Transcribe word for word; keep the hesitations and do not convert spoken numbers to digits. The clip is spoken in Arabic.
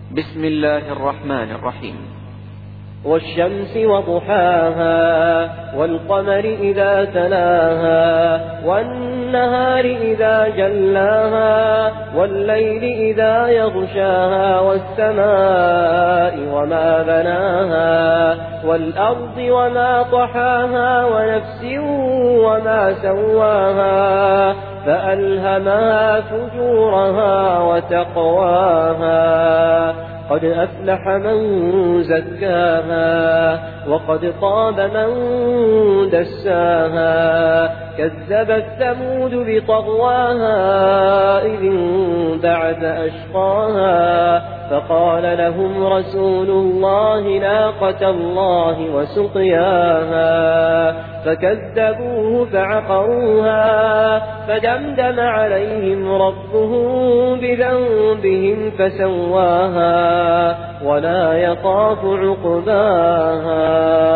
بسم الله الرحمن الرحيم. والشمس وضحاها والقمر إذا تلاها والنهار إذا جلاها والليل إذا يغشاها والسماء وما بناها والأرض وما طحاها ونفس وما سواها فألهمها فجورها وتقواها قد أفلح من زكاها وقد خاب من دساها كذبت ثمود بطغواها إذ انبعث أشقاها فقال لهم رسول الله ناقة الله وسقياها فكذبوه فعقروها فدمدم عليهم ربهم بذنبهم فسواها ولا يخاف عقباها.